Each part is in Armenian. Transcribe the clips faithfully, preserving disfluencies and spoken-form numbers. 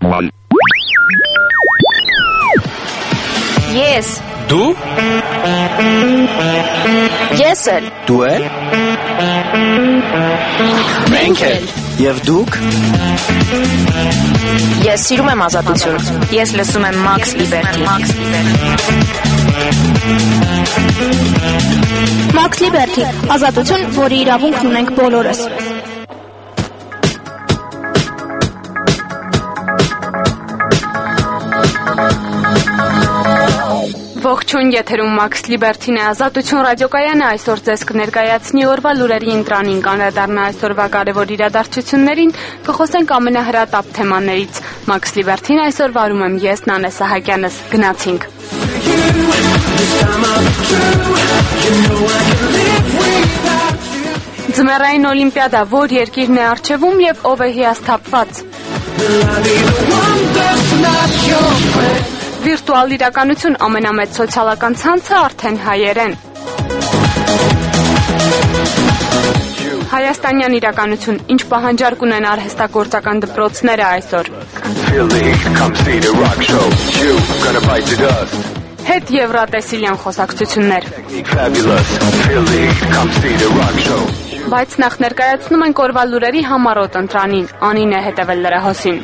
Ես Դու Ես էլ Դու էլ Մենք էլ Եվ դուք Ես սիրում եմ ազատություն Ես լսում եմ Max Liberty Max Liberty ազատություն, որի իրավունքն ունենք բոլորս Ողջույն, եթերում Max Liberty-ն է, ազատություն ռադիոկայանը այսօր ձեզ կներկայացնի օրվա լուրերի ընտրանին, կանրադառնա այսօրվա կարևոր իրադարձություններին, կխոսենք ամենահրատապ թեմաներից։ Max Liberty-ն այսօր վարում եմ ես, Նանե Սահակյանս, գնացինք։ Ձմեռային օլիմպիադա, որ երկիրն է առջևում և ով է հիասթափված։ Վիրտուալ իրականություն ամենամեծ սոցիալական ցանցը արդեն հայերեն։ Հայաստանյան իրականություն, ինչ պահանջարկ ունեն արհեստագործական դպրոցները այսօր։ Հետ եվրատեսիլյան խոսակցություններ։ Բայց նախ ներկայացնում ենք օրվա լուրերի համառոտ ընտրանին, Անին է հետևել լրահոսին։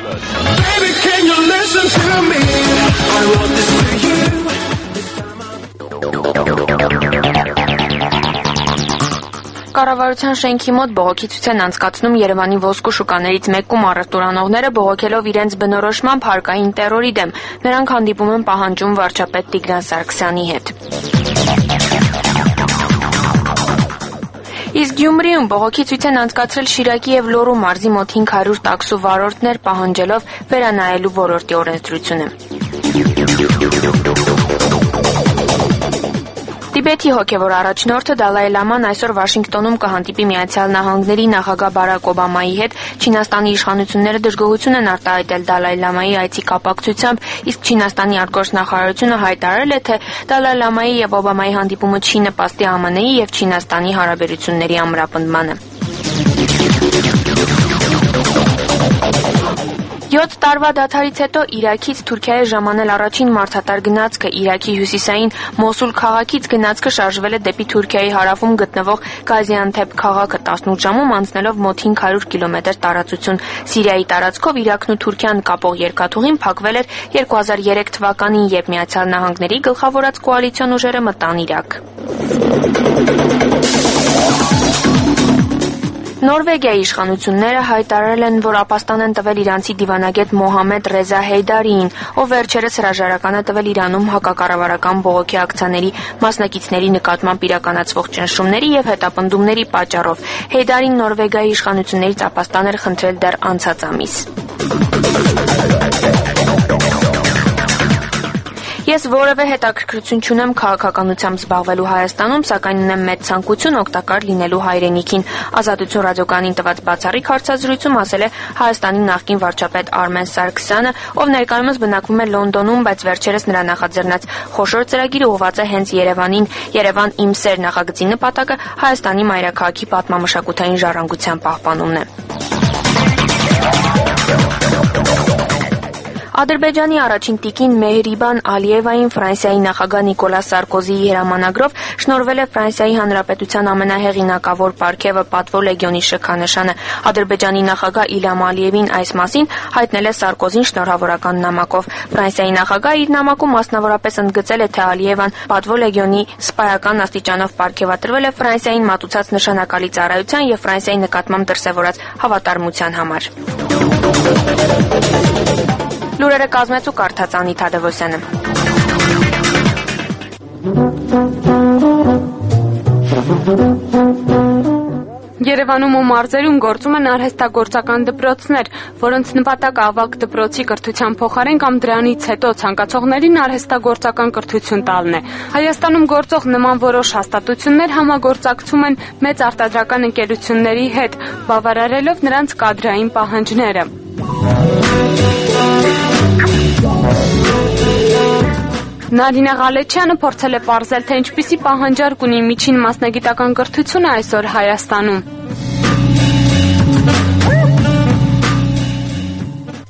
Կառավարության շենքի մոտ բողոքի ցույց են անցկացնում Երևանի ոսկու շուկաներից մեկում առևտուրանողները բողոքելով իրենց բնորոշմամբ հարկային տերորի դեմ։ Նրանք հանդիպում են պահանջում վարչապետ Տիգրան Սարգսյանի հետ։ Իսկ Գյումրիում բողոքի ցույց են անցկացրել Շիրակի և Լոռու մարզի մոտ հինգ հարյուր տաքսու վարորդներ պահանջելով վերանայելու ոլորտի օրենսդրությունը։ Տիբեթի հոգևոր առաջնորդը Դալայ Լաման այսօր Վաշինգտոնում կհանդիպի Միացյալ Նահանգների նախագահ Բարակ Օբամայի հետ։ Չինաստանի իշխանությունները դժգոհություն են արտահայտել Դալայ Լամայի այցի կապակցությամբ, իսկ Չինաստանի արտգործնախարարությունը հայտարարել է, թե Դալայ Լամայի և Օբամայի հանդիպումը չի նպաստի ԱՄՆ-ի և Չինաստանի հարաբերությունների ամրապնդմանը։ յոթ տարվա դադարից հետո Իրաքից Թուրքիայի ժամանել առաջին մարդատար գնացքը Իրաքի հյուսիսային Մոսուլ քաղաքից գնացքը շարժվել է դեպի Թուրքիայի հարավում գտնվող Գազիանթեփ քաղաքը տասնութ ժամում անցնելով մոտ հինգ հարյուր կիլոմետր տարածություն։ Սիրիայի տարածքով Իրաքն ու Թուրքիան կապող երկաթուղին փակվել էր երկու հազար երեք թվականին, երբ Միացյալ Նահանգների գլխավորած կոալիցիոն ուժերը մտան Իրաք։ Նորվեգիայի իշխանությունները հայտարարել են, որ ապաստան են տվել իրանցի դիվանագետ Մոհամեդ Ռեզա Հեյդարիին, ով վերջերս հրաժարական է տվել Իրանում հակակառավարական բողոքի ակցիաների մասնակիցների նկատմամբ իրականացվող ճնշումների և հետապնդումների պատճառով։ Հեյդարին Նորվեգիայի իշխանություններից ապաստան էր խնդրել դեռ անցած ամիս։ Ես որևէ հետաքրքրություն չունեմ քաղաքականությամբ զբաղվելու Հայաստանում, սակայն ունեմ մեծ ցանկություն օգտակար լինելու հայրենիքին։ Ազատություն ռադիոկայանին տված բացառիկ հարցազրույցում ասել է Հայաստանի նախկին վարչապետ Արմեն Սարգսյանը, ով ներկայումս բնակվում է Լոնդոնում, բայց վերջերս նրա նախաձեռնած խոշոր ծրագիրը ուղղված է հենց Երևանին։ Երևան իմ սեր նախագծի նպատակը Հայաստանի մայրաքաղաքի պատմամշակութային ժառանգության պահպանումն է։ Ադրբեջանի առաջին տիկին Մեհրիբան Ալիևային Ֆրանսիայի նախագահ Նիկոլա Սարկոզիի հրամանագրով շնորհվել է Ֆրանսիայի Հանրապետության ամենահեղինակավոր պարգևը Պատվո լեգիոնի շքանշանը։ Ադրբեջանի նախագահ Իլհամ Ալիևին այս մասին հայտնել է Սարկոզին շնորհավորական նամակով։ Ֆրանսիայի նախագահը իր նամակում մասնավորապես ընդգծել է, թե Ալիևան Պատվո լեգիոնի սպայական աստիճանով պարգևատրվել է Ֆրանսիային մատուցած նշանակալի ծառայության և Ֆրանսիայի նկատմամբ դրսևորած հավատարմության համար։ Լուրերը կազմեց ու կարդաց Անիթ Թադևոսյանը։ Երևանում ու մարզերում գործում են արհեստագործական դպրոցներ, որոնց նպատակը ավագ դպրոցի կրթության փոխարեն կամ դրանից հետո ցանկացողներին արհեստագործական կրթություն տալն է։ Հայաստանում գործող նման որոշ հաստատություններ համագործակցում են մեծ արտադրական ընկերությունների հետ, բավարարելով նրանց կադրային պահանջները։ Նարինե Ղալեչյանը փորձել է պարզել, թե ինչպիսի պահանջարկ ունի միջին մասնագիտական կրթությունը այսօր Հայաստանում։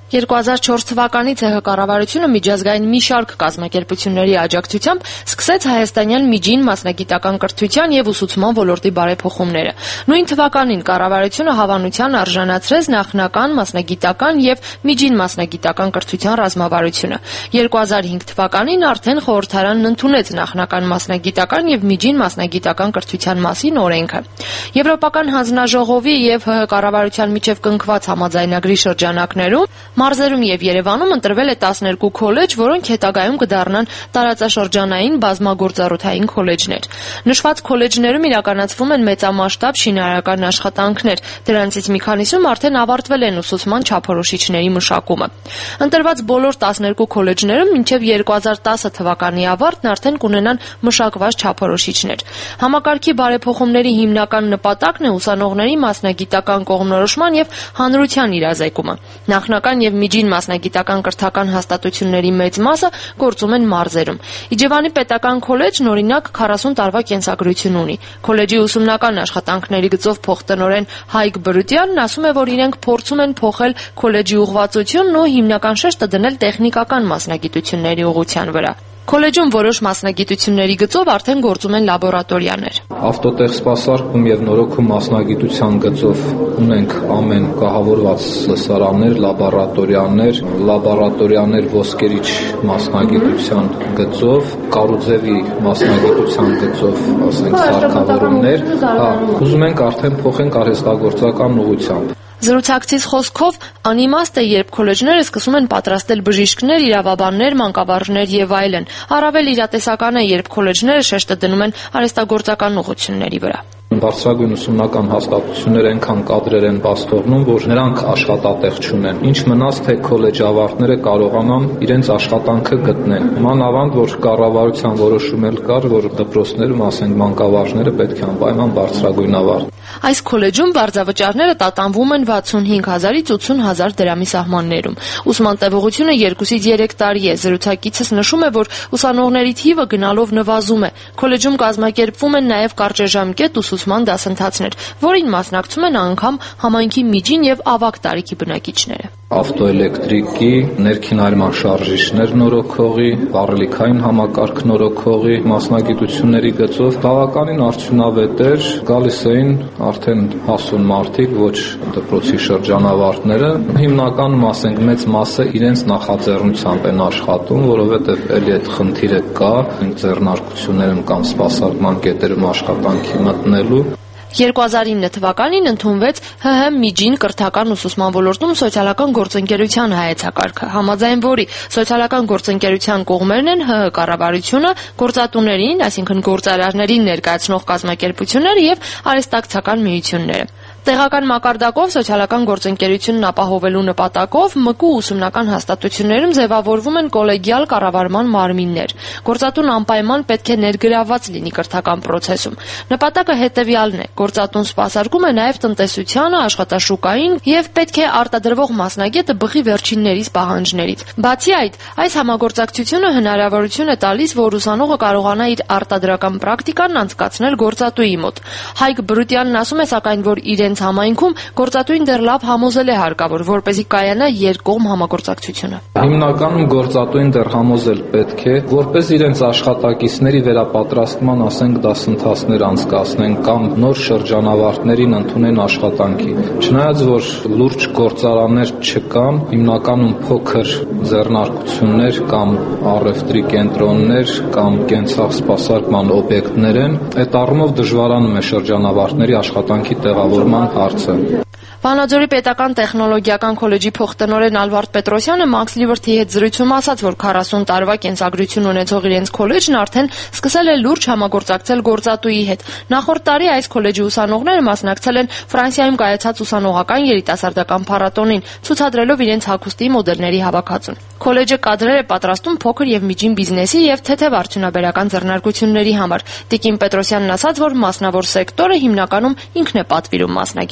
երկու հազար չորս թվականից ՀՀ կառավարությունը միջազգային մի շարք կազմակերպությունների աջակցությամբ սկսեց հայաստանյան միջին մասնագիտական կրթության եւ ուսուցման ոլորտի բարեփոխումները։ Նույն թվականին կառավարությունը հավանության արժանացրեց նախնական մասնագիտական եւ միջին մասնագիտական կրթության ռազմավարությունը։ երկու հազար հինգ թվականին արդեն խորհրդարանն ընդունեց նախնական մասնագիտական եւ միջին մասնագիտական կրթության մասին օրենքը։ Եվրոպական հանձնաժողովի եւ ՀՀ կառավարության միջև կնքված համաձայնագրի շրջանակներում Մարզերում եւ Երևանում ընտրվել է տասներկու քոլեջ, որոնք հետագայում կդառնան տարածաշրջանային բազմագործառութային քոլեջներ։ Նշված քոլեջներում իրականացվում են մեծամասշտաբ շինարարական աշխատանքներ, դրանցից մի քանիսում արդեն ավարտվել են ուսուցման չափորոշիչների մշակումը։ Ընտրված բոլոր տասներկու քոլեջներում մինչև երկու հազար տասը թվականի ավարտն արդեն կունենան մշակված չափորոշիչներ։ Համակարգի բարեփոխումների հիմնական նպատակն է ուսանողների մասնագիտական կողմնորոշման եւ հանրության իրազեկումը։ Նախնական եւ միջին մասնագիտական կրթական հաստատությունների մեծ մասը գործում են մարզերում։ Իջևանի պետական քոլեջն օրինակ քառասուն տարվա կենսագրություն ունի։ Քոլեջի ուսումնական աշխատանքների գծով փոխտնօրեն Հայկ Բրուտյանն ասում է, որ իրենք փորձում են փոխել քոլեջի ուղղվածությունն ու հիմնական շեշտը դնել տեխնիկական մասնագիտությունների ուղղության վրա։ Քոլեջում որոշ մասնագիտությունների գծով արդեն գործում են լաբորատորիաներ։ Ավտոտեխ սպասարկում եւ նորոգում մասնագիտության գծով ունենք ամեն կահավորված լսարաններ, լաբորատորիաներ, լաբորատորիաներ ոսկերիչ մասնագիտության գծով, կարուձևի մասնագիտության գծով, ասենք, սարքավորումներ, հա, ուզում ենք արդեն փոխենք արհեստագործական ուղղությամբ։ Զրուցակցից խոսքով անիմաստ է, երբ քոլեջները սկսում են պատրաստել բժիշկներ, իրավաբաններ, մանկավարժներ եւ այլն։ Առավել իրատեսական է, երբ քոլեջները շեշտը դնում են արհեստագործական ուղղությունների վրա։ Բարձրագույն ուսումնական հաստատություններ այնքան կադրեր են բաց թողնում, որ նրանք աշխատատեղ չունեն։ Ինչ մնաց, թե քոլեջ ավարտները կարողանան իրենց աշխատանքը գտնեն։ Մանավանդ, որ կառավարության որոշում էլ կար, որ դպրոցներում, ասենք, մանկավարժները պետք է անպայման բարձրագույն ավարտեն։ Այս քոլեջում վարձավճարները տատանվում են վաթսունհինգ հազարից ութսուն հազար դրամի սահմաններում։ Ուսման տևողությունը երկուսից երեք տարի է։ Զրուցակիցս նշում է, որ ուսանողների թիվը գնալով նվազում է։ Քոլեջում կազմակերպվում են նաև կարճաժամկետ ուսուցման դասընթացներ, որին մասնակցում են անգամ համայնքի միջին եւ ավագ տարիքի բնակիչները։ Ավտոէլեկտրիկի, ներքին այրման շարժիչներ նորոգողի, վառելիքային համակարգ նորոգողի մասնագիտությունների գծով բավականին արդյունավետ էր, գալիս էին արդեն հասուն մարդիկ, ոչ դպրոցի շրջանավարտները, հիմնականում, ասենք, մեծ մասը իրենց նախաձեռնությամբ են աշխատում, որովհետև էլի այդ խնդիրը կա, ձեռնարկություններում կամ սպասարկման կետերում աշխատանքի մտնելու։ երկու հազար ինը թվականին ընդունվեց ՀՀ միջին կրթական ուսուցման ոլորտում սոցիալական գործընկերության հայեցակարգը, համաձայն որի սոցիալական գործընկերության կողմերն են ՀՀ կառավարությունը, գործատուներին, այսինքն գործարարներին ներկայացնող կազմակերպությունները եւ արհեստակցական միությունները։ Տեղական մակարդակով սոցիալական գործընկերությունն ապահովելու նպատակով ՄԿ ուսումնական հաստատություններում ձևավորվում են կոլեգիալ կառավարման մարմիններ։ Գործատուն անպայման պետք է ներգրավված լինի կրթական process-ում։ Նպատակը հետևյալն է. գործատուն սպասարկում է նաև տնտեսությանը, աշխատաշուկային եւ պետք է արտադրվող մասնագետը բխի վերջիններից պահանջներից։ Բացի այդ, այս համագործակցությունը հնարավորություն է տալիս, որ ուսանողը կարողանա իր արտադրական պրակտիկան անցկացնել գործատուի մոտ։ Հայկ Բրուտյանն ասում է, սակայն, որ իրենց համայնքում գործատուին դեռ լավ համոզել է հարկավոր, որպեսզի կայանա երկկողմ համագործակցությունը։ Հիմնականում գործատուին դեռ համոզել պետք է, որպես իրենց աշխատակիցների վերապատրաստման, ասենք, դասընթացներ անցկացնեն կամ նոր շրջանավարտներին ընդունեն աշխատանքի։ Չնայած որ լուրջ գործարաններ չկան, հիմնականում փոքր ձեռնարկություններ կամ առևտրի կենտրոններ կամ կենցաղ սպասարկման օբյեկտներ են, այդ առումով դժվարանում է շրջանավարտների աշխատանքի տեղավորման հարցը։ Վանաձորի պետական տեխնոլոգիական քոլեջի փոխտնօրեն Ալվարդ Պետրոսյանը Max Liberty-ի հետ զրույցում ասաց, որ քառասուն տարվա կենսագրություն ունեցող իրենց քոլեջն արդեն սկսել է լուրջ համագործակցել գործատուի հետ։ Նախորդ տարի այս քոլեջի ուսանողները մասնակցել են Ֆրանսիայում կայացած ուսանողական երիտասարդական փառատոնին, ցուցադրելով իրենց հագուստի մոդելների հավաքածուն։ Քոլեջը կադրեր է պատրաստում փոքր եւ միջին բիզնեսի եւ թեթեւ արդյունաբերական ձեռնարկությունների համար։ Տիկին Պետրոսյանն ասաց, որ մասնավոր սեկտորը հիմնականում ինքն է պատվիրում մասնագետին։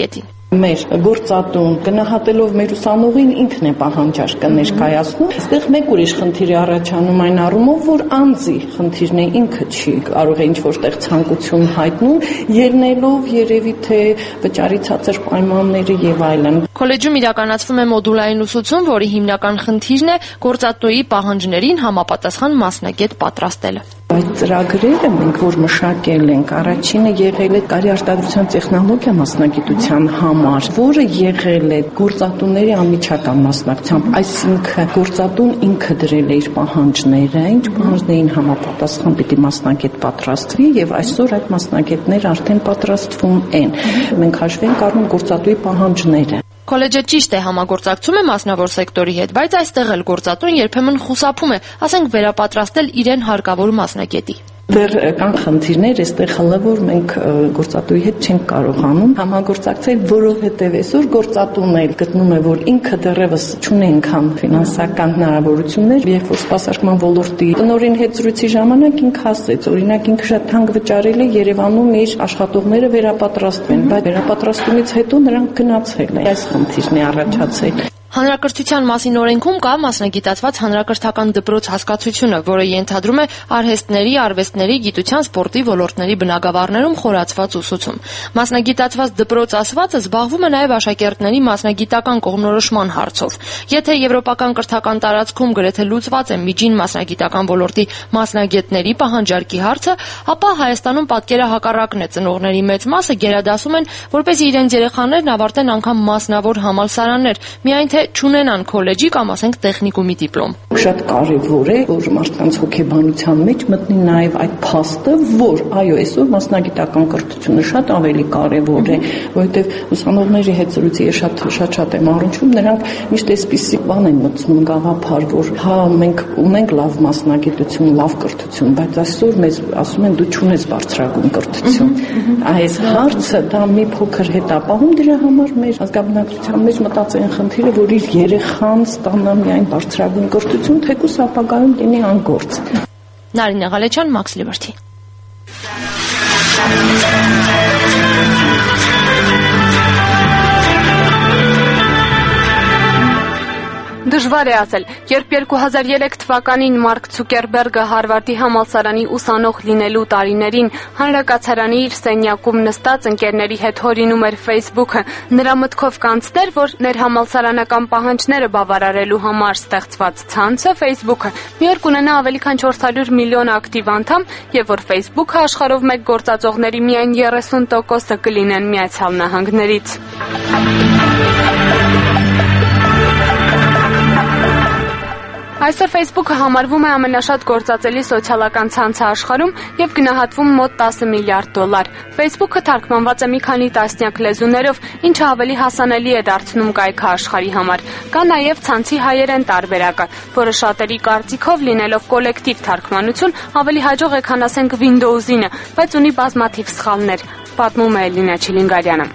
Մեր գործատուն գնահատելով մեր ուսանողին ինքն է պահանջարկը ներկայացնում։ Այստեղ մեկ ուրիշ խնդիր է առաջանում այն առումով, որ անձի խնդիրն է, ինքը չի կարող է ինչ-որ տեղ ցանկություն հայտնում, ելնելով երևի թե վճարի ցածր պայմանները եւ այլն։ Քոլեջում իրականացվում է մոդուլային ուսուցում, որի հիմնական խնդիրն է գործատուի պահանջներին համապատասխան մասնագետ պատրաստելը։ Այդ ծրագրերը մենք որ մշակել ենք, առաջինը եղել է կարի արտադրության տեխնոլոգիա մասնագիտության համար, որը եղել է գործատուների անմիջական մասնակցությամբ, այսինքն գործատուն ինքը դրել է իր պահանջները, ինչ պահանջներին համապատասխան պիտի մասնագետ պատրաստվի եւ այսօր այդ մասնագետները արդեն պատրաստվում են։ Մենք հաշվի ենք առնում գործատուի պահանջները։ Քոլեջը ճիշտ է համագործակցում է մասնավոր սեկտորի հետ, բայց այստեղ էլ գործատուն երբեմն խուսափում է, ասենք վերապատրաստել իրեն հարկավոր մասնագետի։ Դեռ կան խնդիրներ, այստեղ հələ որ մենք գործատուի հետ չենք կարողանում համագործակցել, որովհետև այսօր գործատուն էլ գտնում է, որ ինքը դեռևս չունի այնքան ֆինանսական հնարավորություններ, երբ որ սպասարկման ոլորտի տնօրեն հետ զրույցի ժամանակ ինքը ասեց, օրինակ ինքը շատ թանկ վճարել է Երևանում իր աշխատողները վերապատրաստվեն, բայց վերապատրաստումից հետո նրանք գնացել են։ Այս խնդիրն է առաջացել։ Հանրակրթության մասին օրենքում կա մասնագիտացված հանրակրթական դպրոց հասկացությունը, որը ենթադրում է արհեստների, արվեստների, գիտության, սպորտի ոլորտների բնագավառներում խորացված ուսուցում։ Մասնագիտացված դպրոց ասվածը զբաղվում է նաև աշակերտների մասնագիտական կողմնորոշման հարցով։ Եթե եվրոպական կրթական տարածքում գրեթե լուծված է միջին մասնագիտական ոլորտի մասնագետների պահանջարկի հարցը, ապա Հայաստանում պատկերը հակառակն է։ Ծնողների մեծ մասը գերադասում են, որպեսզի իրենց երեխաներն ավարտեն անգամ մասնավոր համալսարաններ, միայն թե չունենան քոլեջի կամ ասենք տեխնիկումի դիպլոմ։ Շատ կարևոր է, որ մարդկանց հոգեբանության մեջ մտնի նաև այդ փաստը, որ այո, այսօր մասնագիտական կրթությունը շատ ավելի կարևոր է, որովհետև ուսանողների հետ զրույցի շատ շատ շատ եմ առնչվում, նրանք միշտ այսպիսի բան են մտցնում գաղափար, որ հա մենք ունենք լավ մասնագիտություն, լավ կրթություն, բայց այսօր մեզ ասում են դու չունես բարձրագույն կրթություն։ Այս հարցը դա մի փոքր հետապահում դրա համար մեր ազգաբնակչության մեջ մտածեն խնդիրը, որ իր երեխան ստանա միայն բարձրագույն կրթություն, թեկուզ ապագայում լինի անգործ։ Նարինե Ղալեչյան, Max Liberty։ Դժվար է ասել, երբ երկու հազար երեք թվականին Մարկ Ցուկերբերգը Հարվարդի համալսարանի ուսանող լինելու տարիներին հանրակացարանի իր սենյակում նստած ընկերների հետ հորինում էր Facebook-ը, նրա մտքով կանցներ, որ ներհամալսարանական պահանջները բավարարելու համար ստեղծված ցանցը Facebook-ը մի օր կունենա ավելի քան չորս հարյուր միլիոն ակտիվ անդամ եւ որ Facebook-ը աշխարհով մեկ գործածողների միայն երեսուն տոկոսը կլինեն Միացյալ Նահանգներից։ Այսօր Facebook-ը համարվում է ամենաշատ գործածելի սոցիալական ցանցը աշխարհում եւ գնահատվում մոտ տասը միլիարդ դոլար։ Facebook-ը թարգմանված է մի քանի տասնյակ լեզուներով, ինչը ավելի հասանելի է դարձնում կայքը աշխարհի համար։ Կա նաեւ ցանցի հայերեն տարբերակը, որը շատերի կարծիքով լինելով կոլեկտիվ թարգմանություն ավելի հաջող է, քան ասենք Windows-ինը, բայց ունի բազմաթիվ սխալներ, պատմում է Էլինա Չիլինգարյանը։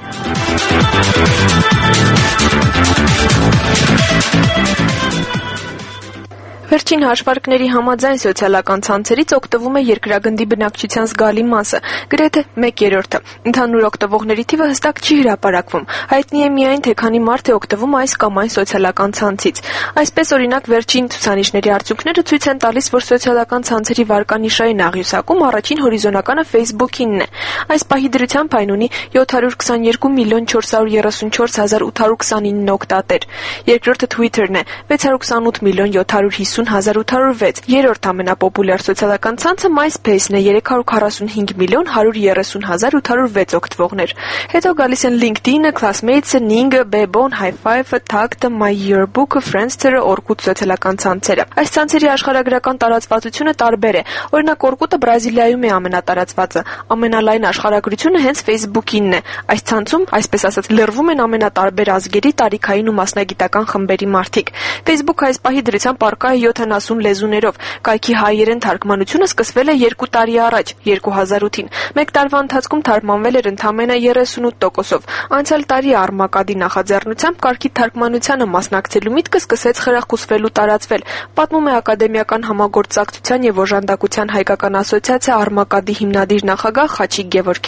Վերջին հաշվարկների համաձայն սոցիալական ցանցերից օգտվում է երկրագնդի բնակչության զգալի մասը, գրեթե մեկ երրորդը։ Ընդհանուր օգտվողների թիվը հստակ չի հրապարակվում։ Հայտնի է միայն, թե քանի մարդ է օգտվում այս կամ այն սոցիալական ցանցից։ Այսպես, օրինակ, վերջին ցուցանիշների արդյունքները ցույց են տալիս, որ սոցիալական ցանցերի վարկանիշային աղյուսակում առաջին հորիզոնականը Facebook-ինն է։ Այս պահի դրությամբ այն ունի յոթ հարյուր քսաներկու միլիոն չորս հարյուր երեսունչորս հազար ութ հարյուր քսանինը օգտատեր։ Երկրորդը Twitter-ն է՝ վեց հարյուր քսանութ միլիոն յոթ հարյուր հիսուն հազար ութ հարյուր վեց։ Երրորդ ամենապոպուլյար սոցիալական ցանցը MySpace-ն է՝ երեք հարյուր քառասուն հինգ միլիոն հարյուր երեսուն հազար ութ հարյուր վեց օգտվողներ։ Հետո գալիս են LinkedIn-ը, Classmates-ը, Ning-ը, Bebon, High-Five-ը, Tagged-ը, My Yearbook-ը, Friendster-ը, Orkut սոցիալական ցանցերը։ Այս ցանցերի աշխարհագրական տարածվածությունը տարբեր է։ Օրինակ Orkut-ը Բրազիլիայում է ամենատարածվածը, ամենալայն աշխարհագրությունը հենց Facebook-ինն է։ Այս ցանցում, այսպես ասած, լրվում են ամենատարբեր ազգերի, տարիքային ու մասնագիտական խմբերի մարդիկ։ Facebook-ը այս պահի դրությամբ առկա է յոթանասուն լեզուներով։ Կայքի հայերեն թարգմանությունը սկսվել է երկու տարի առաջ, երկու հազար ութին։ Մեկ տարվա ընթացքում թարգմանվել էր ընդամենը երեսունութ տոկոսով։ Անցյալ տարի Արմակադի նախաձեռնությամբ կարգի թարգմանությանը մասնակցելու միտքը սկսեց խրախուսվել ու տարածվել, պատմում է Ակադեմիական համագործակցության եւ օժանդակության հայկական ասոցիացիա Արմակադի հիմնադիր նախագահ Խաչիկ Գևորգյանը։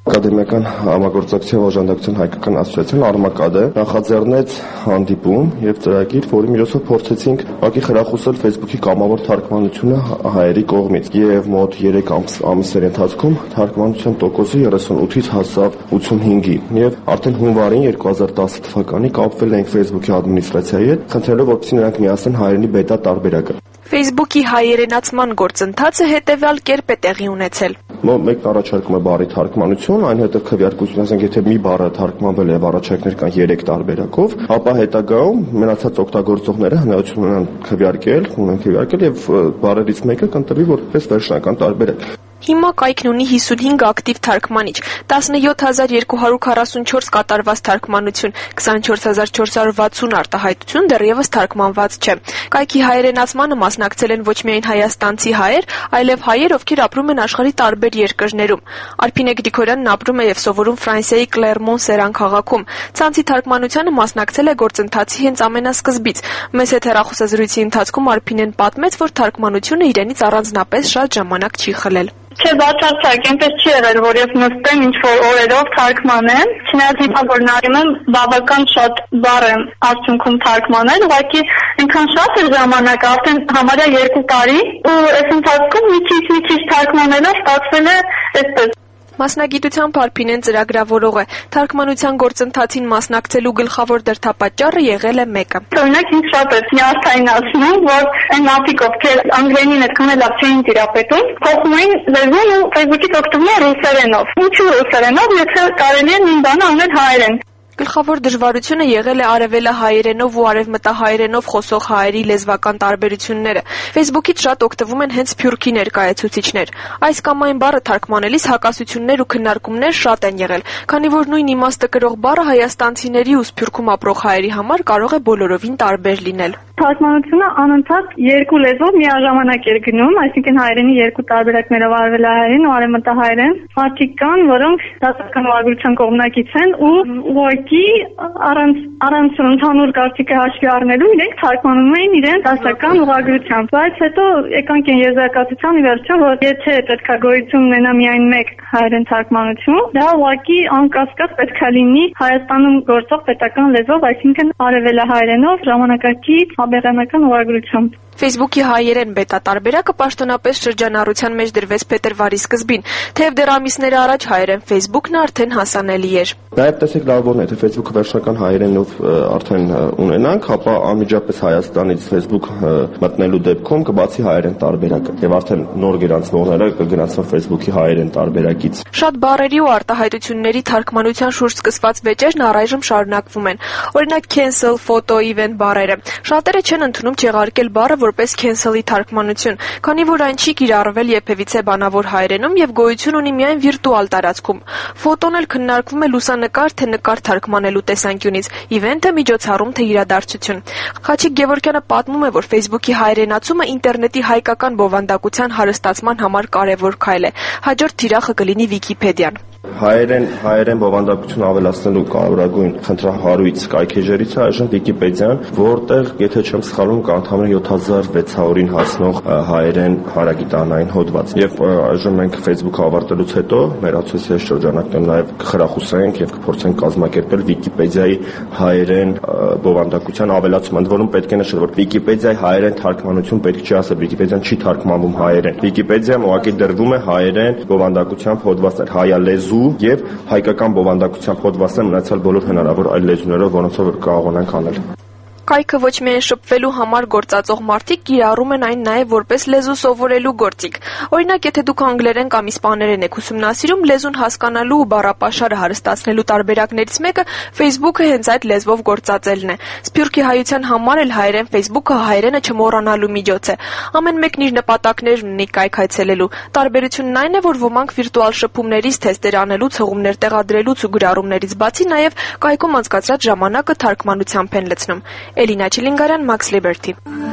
Ակադեմիական համագործակցության օժանդակության հայկական ասոցիացիան Արմակադը նախաձեռնեց հանդիպում եւ ծրագիր, որի միջոցով փորձեցինք ուղղակի խրախուսել Facebook-ի կամավոր թարգմանությունը հայերի կողմից եւ մոտ երեք ամիսների ընթացքում թարգմանության տոկոսը երեսունութից հասավ ութսունհինգի եւ արդեն հունվարին երկու հազար տասը թվականին կապվել ենք Facebook-ի ադմինիստրացիայի հետ, խնդրելով որպեսզի նրանք միացնեն հայերենի բետա տարբերակը։ Facebook-ի հայերենացման գործընթացը հետևյալ կերպ է տեղի ունեցել։ Մեկն առաջարկում է բառի թարգմանություն, այնուհետև քվեարկություն, ասենք եթե մի բառը թարգմանվել է առաջարկներ կան երեք տարբերակով, ապա հետագայում մնացած օգտագործողները հնարավորություն ունեն քվեարկել, ունեն քվեարկել եւ բառերից մեկը կընտրվի որպես վերջնական տարբերակ։ Հիմա կայքն ունի հիսունհինգ ակտիվ թարգմանիչ, տասնյոթ հազար երկու հարյուր քառասունչորս կատարված թարգմանություն, քսանչորս հազար չորս հարյուր վաթսուն արտահայտություն դեռևս թարգմանված չէ։ Կայքի հայերենացմանը մասնակցել են ոչ միայն հայաստանցի հայեր, այլև հայեր, ովքեր ապրում են աշխարհի տարբեր երկրներում։ Արփինե Գրիգորյանն ապրում է եւ սովորում Ֆրանսիայի Կլերմոն-Սերան քաղաքում։ Ցանցի թարգմանությանը մասնակցել է գործընթացի հենց ամենասկզբից։ Մեծ հետ հեռախոսազրույցի ընթացքում Արփինեն պատմեց, որ թարգմանությունը իրենից առանձնապես շատ ժամանակ չի խլել։ Չէ, բացարձակ, այնպես չի եղել, որ ես նստեմ ինչ-որ օրերով թարգմանեմ, չնայած հիմա որ նայում եմ, բավական շատ բառ եմ արդյունքում թարգմանել, ուղղակի այնքան շատ է ժամանակը, արդեն համարյա երկու տարի, ու այս ընթացքում մի քիչ մի քիչ թարգմանելով ստացվել է այսպես։ Մասնագիտությամբ Արփինեն ծրագրավորող է։ Թարգմանության գործընթացին մասնակցելու գլխավոր դրդապատճառը եղել է մեկը։ Օրինակ ինձ շատ է նյարդայնացնում, որ այն մարդիկ, ովքեր անգլերենին այդքան լավ չէին տիրապետում, փոխում էին լեզուն ու Facebook-ից օգտվում էին ռուսերենով։ Ինչու ռուսերենով, եթե կարելի է նույն բանը անել հայերեն։ Գլխավոր դժվարությունը եղել է արևելահայերենով ու արևմտահայերենով խոսող հայերի լեզվական տարբերությունները։ Facebook-ից շատ օգտվում են հենց սփյուռքի ներկայացուցիչներ։ Այս կամ այն բառը թարգմանելիս հակասություններ ու քննարկումներ շատ են եղել, քանի որ նույն իմաստը կրող բառը հայաստանցիների ու սփյուռքում ապրող հայերի համար կարող է բոլորովին տարբեր լինել։ Թարգմանությունը անընդհատ երկու լեզվով միաժամանակ էր գնում, այսինքն հայերենի երկու տարբերակներով արևելահայերեն ու արևմտահայերեն։ Մարդիկ կան, որոնք դասական ուղղագրության կողմնակից են ու ուղղակի առանց առանց ընդհանուր կարծիքը հաշվի առնելու իրենք թարգմանում էին իրենց դասական ուղղագրությամբ։ Բայց հետո եկանք են եզրակացության ի վերջո, որ եթե պետքա գոյություն ունենա միայն մեկ հայերեն թարգմանություն, դա ուղղակի անկասկած պետքա լինի Հայաստանում գործող պետական լեզվով, այսինքն արևելահայերենով ժամանակակիցաբեղանական ուղղագրությամբ։ Facebook-ի հայերեն բետա տարբերակը պաշտոնապես շրջանառության մեջ դրվեց փետրվարի սկզբին, թեև դեռ ամիսներ առաջ հայերեն Facebook-ն արդեն հասանելի էր։ Նաև տեսեք լավ բան է, թե Facebook-ը վերջնական հայերենով արդեն ունենանք, ապա անմիջապես Հայաստանից Facebook մտնելու դեպքում կբացի հայերեն տարբերակը եւ արդեն նոր գրանցվողները կգրանցվեն Facebook-ի հայերեն տարբերակից։ Շատ բառերի ու արտահայտությունների թարգմանության շուրջ սկսված վեճերն առայժմ շարունակվում են։ Օրինակ cancel, photo, event բառերը։ Շատերը չեն ընդունում չեղարկել բառը որպես cancel-ի թարգմանություն, քանի որ այն չի կիրառվել երբևիցե բանավոր հայերենում եւ գոյություն ունի միայն վիրտուալ տարածքում։ Ֆոտոն էլ քննարկվում է լուսանկար թե նկար թարգմանելու տեսանկյունից, event-ը միջոցառում թե իրադարձություն։ Խաչիկ Գևորգյանը պատմում է, որ Facebook-ի հայերենացումը ինտերնետի հայկական բովանդակության հարստացման համար կարևոր քայլ է։ Հաջորդ թիրախը կլինի Վիկիպեդիան։ Հայերեն հայերեն բովանդակություն ավելացնելու կարևորագույն խնդրահարույց կայքեջերից է այժմ Վիկիպեդիան, որտեղ, եթե չեմ սխալվում, կա ընդհանուր յոթ հազար վեց հարյուրին հասնող հայերեն հարագիտանային հոդված։ Եվ այժմ մենք Facebook-ը ավարտելուց հետո մեր ասոցիացիայի շրջանակներում նաև կխրախուսենք եւ կփորձենք կազմակերպել Վիկիպեդիայի հայերեն բովանդակության ավելացում, ընդ որում պետք է նշել, որ Վիկիպեդիայի հայերեն թարգմանություն պետք չի ասել, Վիկիպեդիան չի թարգմանվում հայերեն։ Վիկիպեդիան ուղղակի դրվում է հայերեն բովանդակությամբ հոդվածներ, հայալեզու եւ հայկական բովանդակությամբ հոդվածներ մնացյալ բոլոր հնարավոր այլ լեզուներով, որոնցով կարող ունենք անել։ Կայքը ոչ միայն շփվելու համար գործածող մարդիկ կիրառում են այն նաև որպես լեզու սովորելու գործիք։ Օրինակ, եթե դուք անգլերեն կամ իսպաներեն եք ուսումնասիրում, լեզուն հասկանալու ու բառապաշարը հարստացնելու տարբերակներից մեկը Facebook-ը հենց այդ լեզվով գործածելն է։ Սփյուռքի հայության համար էլ հայերեն Facebook-ը հայերենը չմոռանալու միջոց է։ Ամեն մեկն իր նպատակներն ունի կայք այցելելու։ Տարբերությունն այն է, որ ոմանք վիրտուալ շփումներից, թեստեր անելուց, հղումներ տեղադրելուց ու գրառումներից բացի նաև կայքում անցկացրած ժամանակը թարգմանությամբ են լցնում։ Էլինա Չիլինգարյան, Max Liberty։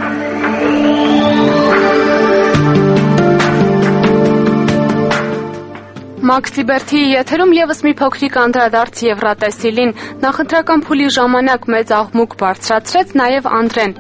Max Liberty-ի եթերում եւս մի փոքրիկ անդրադարձ Եվրատեսիլին, նախընտրական փուլի ժամանակ մեծ աղմուկ բարձրացրեց նաև Անդրեն։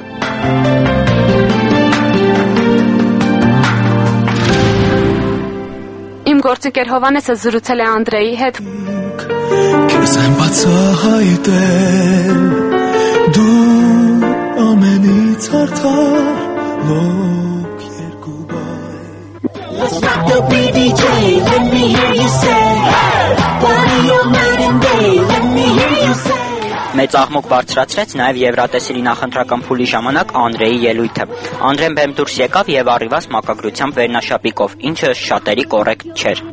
Իմ Իմ գործընկեր Հովանեսը զրուցել է Անդրեի հետ։ Քեզ եմ բացահայտել դու ամենից արդար ոգ երկու բայ Let's rock the B D J, let me hear you say Party all night and day, let me hear you say Մեծ աղմուկ բարձրացրեց նաև Եվրատեսիլի նախընտրական փուլի ժամանակ Անդրեի ելույթը։ Անդրեն բեմ դուրս եկավ եւ arrivas մակագրությամբ վերնաշապիկով, ինչը շատերի կոռեկտ չէր։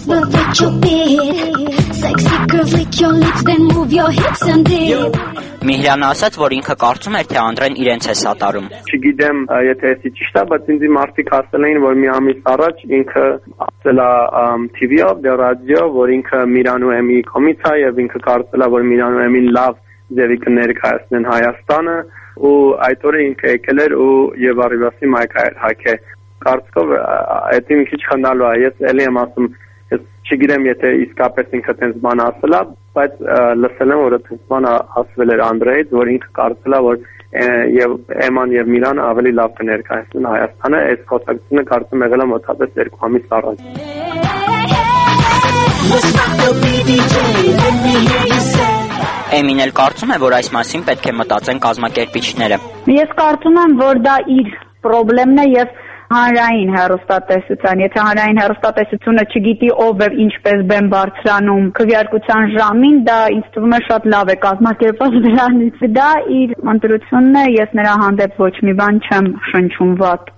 Միհրյանը ասաց, որ ինքը կարծում էր, թե Անդրեն իրենց է սատարում։ Չգիտեմ, եթե էսի ճիշտ է, բայց ինձ մարդիկ ասել էին, որ մի ամիս առաջ ինքը ասել է T V-ով, դե ռադիո, որ ինքը Միրանու Էմի կոմից է եւ ինքը կարծել է, որ Միրանու Էմին լավ ձևի կներկայացնեն Հայաստանը ու այդ օրը ինքը եկել էր ու եւ arrivas-ի մայք էր հակե։ Կարծով այդ մի քիչ խնդալու է, ես ելի եմ ասում Ես չգիտեմ, եթե իսկապես ինքը տենց բան ասել է, բայց լսել եմ, որ տենց բան ասվել էր Անդրեից, որ ինքը կարծել է, որ եւ Էման եւ Միրանը ավելի լավ կներկայացնեն Հայաստանը, այս խոսակցությունը կարծում եղել է մոտավորապես երկու ամիս առաջ։ Էմին էլ կարծում է, որ այս մասին պետք է մտածեն կազմակերպիչները։ Ես կարծում եմ, որ դա իր խնդիրն է եւ հանրային հեռուստատեսության, եթե հանրային հեռուստատեսությունը չգիտի ով է ինչպես բեմ բարձրանում քվեարկության ժամին, դա ինձ թվում է շատ լավ է կազմակերպված դրանից։ Դա իր ընտրությունն է, ես նրա հանդեպ ոչ մի բան չեմ շնչում վատ։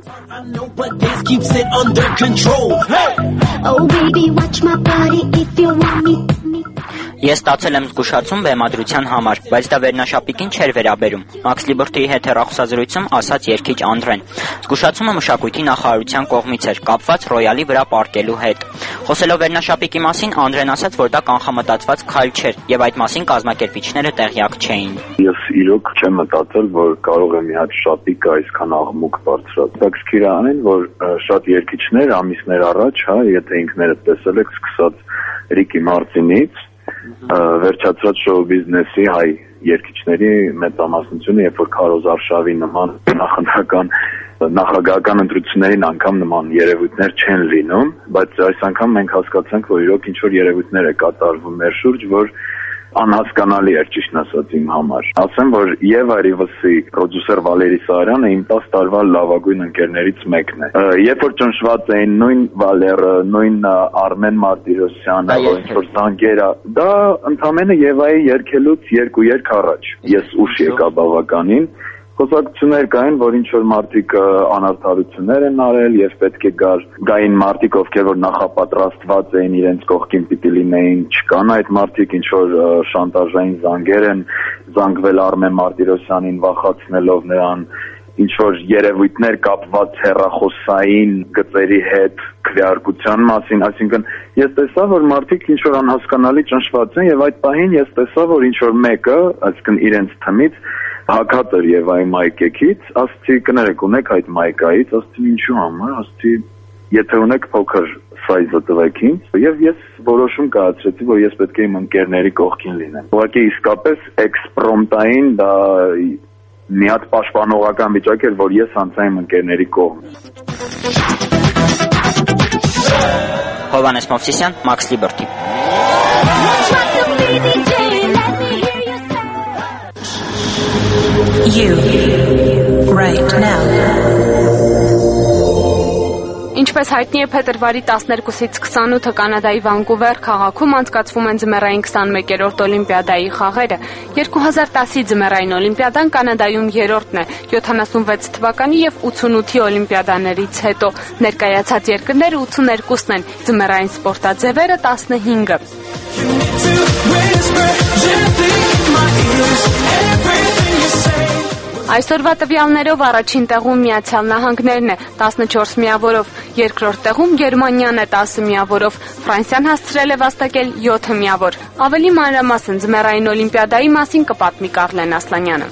Ես ստացել եմ զգուշացում բեմադրության համար, բայց դա վերնաշապիկին չէր վերաբերում։ Max Liberty-ի հետ հեռախոսազրույցում ասաց երգիչ Անդրեն։ Զգուշացումը մշակույթի նախարարության կողմից էր, կապված ռոյալի վրա պարկելու հետ։ Խոսելով վերնաշապիկի մասին, Անդրեն ասաց, որ դա կանխամտածված քայլ չէր, եւ այդ մասին կազմակերպիչները տեղյակ չէին։ Ես իրոք չեմ մտածել, որ կարող է մի հատ շապիկը այսքան աղմուկ բարձրացնել։ Բայց քիրանին, որ շատ երգիչներ ամիսներ առաջ, հա, եթե ինքներդ տեսել եք, սկսած Ռիկի Մարտինից վերջացած շոու բիզնեսի հայ երգիչների մեծամասնությունը, երբ որ Քարոզ Արշավի նման նախընտրական նախագահական ընտրություններին անգամ նման երևույթներ չեն լինում, բայց այս անգամ մենք հասկացանք, որ իրոք ինչ-որ երևույթներ է կատարվում մեր շուրջ, որ անհասկանալի էր ճիշտ ասած իմ համար։ Ասեմ, որ եւ Arrivas-ի պրոդյուսեր Վալերի Սարյանը իմ տասը տարվա լավագույն ընկերներից մեկն է։ Երբ որ ճնշված էին նույն Վալերը, նույն Արմեն Մարտիրոսյանը, ինչ որ զանգերը, դա ընդամենը Եվայի երգելուց երկու երգ առաջ։ Ես ուշ եկա բավականին Խոսակցություններ կային, որ ինչ-որ մարդիկ անարդարություններ են արել եւ պետք է գար գային մարդիկ, ովքեր որ նախապատրաստված էին իրենց կողքին պիտի լինեին, չկան այդ մարդիկ, ինչ-որ շանտաժային զանգեր են զանգվել Արմեն Մարտիրոսյանին վախացնելով նրան, ինչ-որ երևույթներ կապված հեռախոսային գծերի հետ քվեարկության մասին, այսինքն ես տեսա, որ մարդիկ ինչ-որ անհասկանալի ճնշված են եւ այդ պահին ես տեսա, որ ինչ-որ մեկը, այսինքն իրենց թմից հակած էր եւ այ մայկեքից, ասցի կներեք ունեք այդ մայկայից, ասցի ինչու համար, ասցի եթե ունեք փոքր սայզը տվեք ինձ եւ ես որոշում կայացրեցի, որ ես պետք է իմ ընկերների կողքին լինեմ։ Ուղղակի իսկապես էքսպրոմտային դա մի հատ պաշտպանողական վիճակ էր, որ ես անցա իմ ընկերների կողմ։ Հովանես Մովսիսյան, Max Liberty։ You right now. Ինչպես հայտնի է, փետրվարի տասներկուսից քսանութը Կանադայի Վանկուվեր քաղաքում անցկացվում են ձմեռային քսանմեկերորդ օլիմպիադայի խաղերը։ երկու հազար տասի ձմեռային օլիմպիադան Կանադայում երրորդն է, յոթանասունվեց թվականի եւ ութանութի օլիմպիադաներից հետո։ Ներկայացած երկրները ութաներկուսն են, ձմեռային սպորտաձևերը տասնհինգը։ Այսօրվա տվյալներով առաջին տեղում Միացյալ Նահանգներն է տասնչորս միավորով, երկրորդ տեղում Գերմանիան է տասը միավորով, Ֆրանսիան հասցրել է վաստակել յոթ միավոր։ Ավելի մանրամասն ձմեռային օլիմպիադայի մասին կպատմի Կարլեն Ասլանյանը։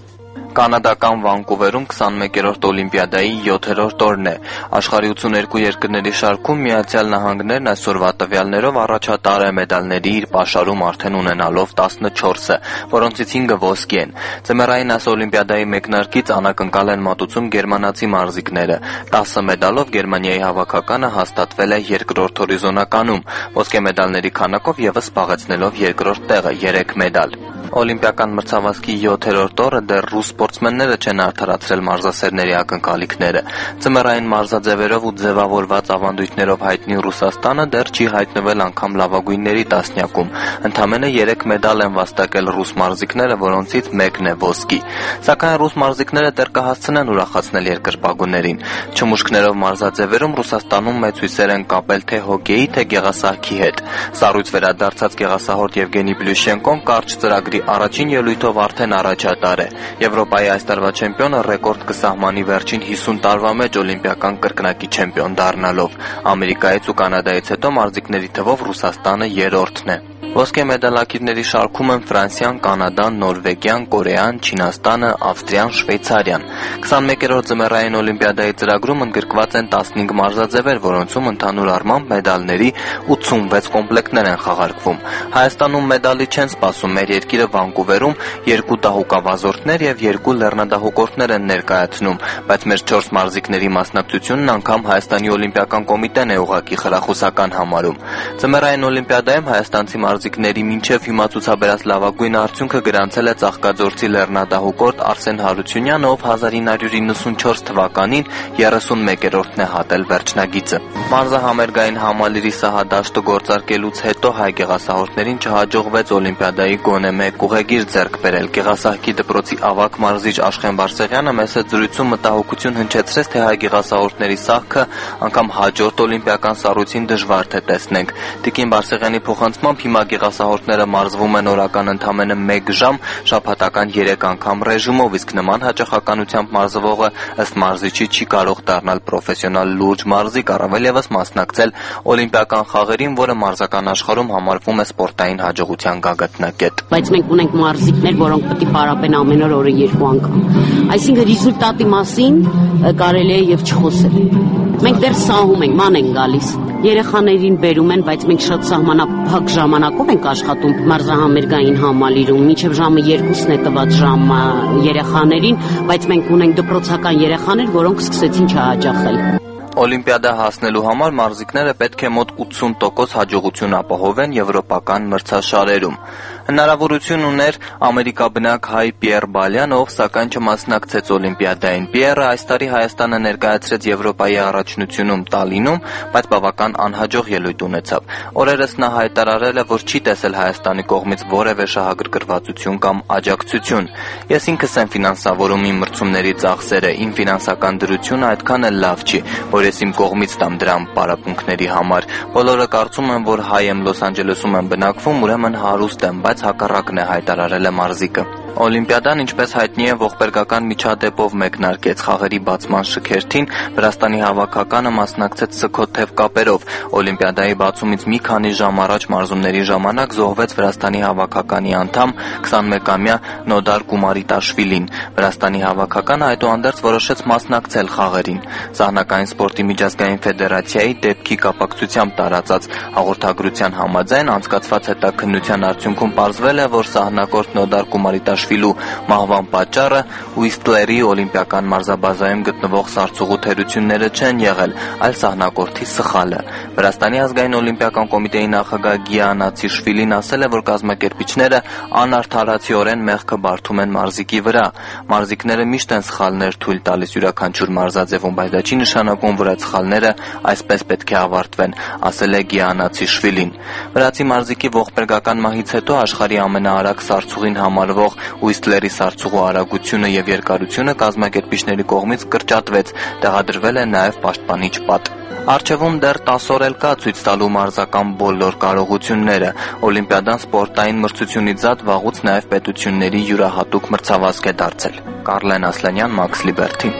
Կանադական Վանկուվերում քսանմեկերորդ Օլիմպիադայի յոթերորդ օրն է։ Աշխարհի ութսուներկու երկրների շարքում Միացյալ Նահանգներն այսօրվա տվյալներով առաջատար է մեդալների իր պաշարում արդեն ունենալով տասնչորսը, որոնցից հինգը ոսկի են։ Ձմեռային այս Օլիմպիադայի մեկնարկից անակնկալ են մատուցում գերմանացի մարզիկները։ տասը մեդալով Գերմանիայի հավաքականը հաստատվել է երկրորդ հորիզոնականում, ոսկե մեդալների քանակով ևս զբաղեցնելով երկրորդ տեղը՝ երեք մեդալ։ Օլիմպիական մրցավազքի յոթերորդ օրը դեռ ռուս սպորտսմենները չեն արդարացրել մարզասերների ակնկալիքները։ Ձմեռային մարզաձևերով ու ձևավորված ավանդույթներով հայտնի Ռուսաստանը դեռ չի հայտնվել անգամ լավագույնների տասնյակում։ Ընդամենը երեք մեդալ են վաստակել ռուս մարզիկները, որոնցից մեկն է ոսկի։ Սակայն ռուս մարզիկները դեռ կհասցնեն ուրախացնել երկրպագուներին։ Չմուշկներով մարզաձևերում Ռուսաստանում մեծ հույսեր են կապել թե հոկեյի, թե գեղասահքի հետ։ Սառույց վերադարձած գեղասահորդ Եվգենի Պլյուշենկոն կարճ ծրագրի առաջին ելույթով արդեն առաջատար է։ Եվրոպայի այս տարվա չեմպիոնը ռեկորդ կսահմանի վերջին հիսուն տարվա մեջ օլիմպիական կրկնակի չեմպիոն դառնալով։ Ամերիկայից ու Կանադայից հետո մարզիկների թվով Ռուսաստանը երրորդն է։ Ոսկե մեդալակիրների շարքում են Ֆրանսիան, Կանադան, Նորվեգիան, Կորեան, Չինաստանը, Ավստրիան, Շվեյցարիան։ քսանմեկերորդ ձմեռային օլիմպիադայի ծրագրում ընդգրկված են տասնհինգ մարզաձևեր, որոնցում ընդհանուր առմամբ մեդալների ութսունվեց կոմպլեկտներ են խաղարկվում։ Հայաստանում մեդալի չեն սպասում, մեր երկիրը Վանկուվերում երկու դահուկավազորդներ եւ երկու լեռնադահուկորդներ են ներկայացնում, բայց մեր չորս մարզիկների մասնակցությունն անգամ Հայաստանի օլիմպիական կոմիտեն է ուղղակի խրախուսական համարում։ Ձմեռային օլիմպիադայում հայաստանցի մարզիկների մինչև հիմա ցուցաբերած լավագույն արդյունքը գրանցել է Ծաղկաձորցի լեռնադահուկորդ Արսեն Հարությունյանը, ով հազար ինը հարյուր իննսունչորս թվականին երեսունմեկերորդն է հատել վերջնագիծը։ Մարզահամերգային համալիրի սահադաշտը գործարկելուց հետո հայ գեղասահորդներին չհաջողվեց օլիմպիադայի գոնե մեկ ուղեգիր ձեռք բերել։ Գեղասահքի դպրոցի ավագ մարզիչ Աշխեն Բարսեղյանը մեծ զրույցում մտահոգություն հնչեցրեց, թե հայ գեղասահորդների սահքը անգամ հաջորդ օլիմպիական սառույցին դժվար թե տեսնենք։ Տիկին Բարսեղյանի փոխանցմամբ հիմա գեղասահորդները մարզվում են օրական ընդամենը մեկ ժամ, շաբաթական երեք անգամ ռեժիմով, իսկ նման հաճախականությամբ մարզվողը ըստ մարզիչի չի կարող դառնալ պրոֆեսիոնալ լուրջ մարզիկ, առավել ևս մասնակցել օլիմպիական խաղերին, որը մարզական աշխարհում համարվում է սպորտային հաջողության գագաթնակետ։ Բայց մենք ունենք մարզիկներ, որոնք պետք է պարապեն ամեն օր օրը երկու անգամ։ Այսինքն ռեզուլտատի մասին կարելի է եւ չխոսել։ Մենք դեռ սահում ենք, ման ենք գալիս։ Երեխաներին բերում են, բայց մենք շատ սահմանափակ ժամանակով ենք աշխատում մարզահամերգային համալիրում, մինչև ժամը երկուսն է տված ժամը երեխաներին, բայց մենք ունենք դպրոցական երեխաներ, որոնք սկսեցին չհաճախել։ Օլիմպիադա հասնելու համար մարզիկները պետք է մոտ ութսուն տոկոս հաջողություն ապահովեն եվրոպական մրցաշարերում։ Հնարավորություն ուներ ամերիկաբնակ հայ Պիեր Բալյանը, ով սակայն չմասնակցեց օլիմպիադային։ Պիերը այս տարի Հայաստանը ներկայացրեց Եվրոպայի առաջնությունում Տալինում, բայց բավական անհաջող ելույթ ունեցավ։ Օրերս նա հայտարարել է, որ չի տեսել Հայաստանի կողմից որևէ շահագրգռվածություն կամ աջակցություն։ Ես ինքս եմ ֆինանսավորում իմ մրցումների ծախսերը, իմ ֆինանսական դրությունը այդքան էլ լավ չի, որ ես իմ կողմից տամ դրան պարապմունքների համար։ Բոլորը կարծում են, որ հայ եմ, Լոս Անջելեսում եմ բնակվում, ուրեմն հարուստ եմ, բայց հակառակն է, հայտարարել է մարզիկը։ Օլիմպիադան, ինչպես հայտնի է, ողբերգական միջադեպով մեկնարկեց խաղերի բացման շքերթին, Վրաստանի հավաքականը մասնակցեց սգոթև կապերով։ Օլիմպիադայի բացումից մի քանի ժամ առաջ մարզումների ժամանակ զոհվեց Վրաստանի հավաքականի անդամ քսանմեկամյա Նոդար Կումարիտաշվիլին։ Վրաստանի հավաքականը այդուհանդերձ որոշեց մասնակցել խաղերին։ Սահնակային սպորտի միջազգային ֆեդերացիայի դեպքի կապակցությամբ տարածած հաղորդագրության համաձայն անցկացված հետաքննության արդյունքում պարզվել է, որ սահնակորդ Նոդար Կումարիտաշվիլու մահվան պատճառը Ուիստլերի օլիմպիական մարզաբազայում գտնվող սառցուղու թերությունները չեն եղել, այլ սահնակորդի սխալը։ Վրաստանի ազգային օլիմպիական կոմիտեի նախագահ Գիա Նացիշվիլին ասել է, որ կազմակերպիչները անարդարացիորեն մեղքը բարդում են մարզիկի վրա։ Մարզիկները միշտ են սխալներ թույլ տալիս յուրաքանչյուր մարզաձևում, բայց դա չի նշանակում, որ այդ սխալները այսպես պետք է ավարտվեն, ասել է Գիա Նացիշվիլին։ Վրացի մարզիկի ողբերգական մահից հետո աշխարհի ամենաարագ սառցուղին համարվող Ուիստլերի սառցուղու արագությունը եւ երկարությունը կազմակերպիչների կողմից կրճատվեց, տեղադրվել է նաեւ պաշտպանիչ պատ։ Առջևում դեռ տասը օր էլ կա ցույց տալու մարզական բոլոր կարողությունները։ Օլիմպիադան սպորտային մրցությունից զատ վաղուց նաև պետությունների յուրահատուկ մրցավազք է դարձել։ Կարլեն Ասլանյան, Մաքս Լիբերթի։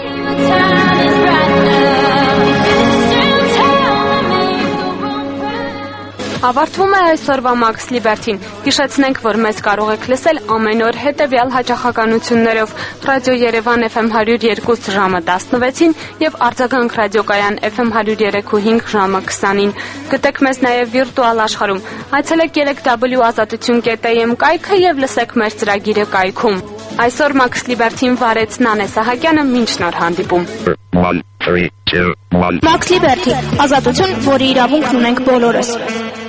Ավարտվում է այսօրվա Max Liberty-ն։ Հիշեցնենք, որ մեզ կարող եք լսել ամեն օր հետևյալ հաճախականություններով՝ Ռադիո Երևան Էֆ Էմ one oh two ժամը տասնվեցին եւ Արձագանք ռադիոկայան Էֆ Էմ one oh three point five ժամը քսանին։ Գտեք մեզ նաեւ վիրտուալ աշխարհում։ Այցելեք three w ազատություն dot a m կայքը եւ լսեք մեր ծրագիրը կայքում։ Այսօր Max Liberty-ն վարեց Նանե Սահակյանը, մինչ նոր հանդիպում։ Max Liberty, ազատություն, որի իրավունքն ունենք բոլորս։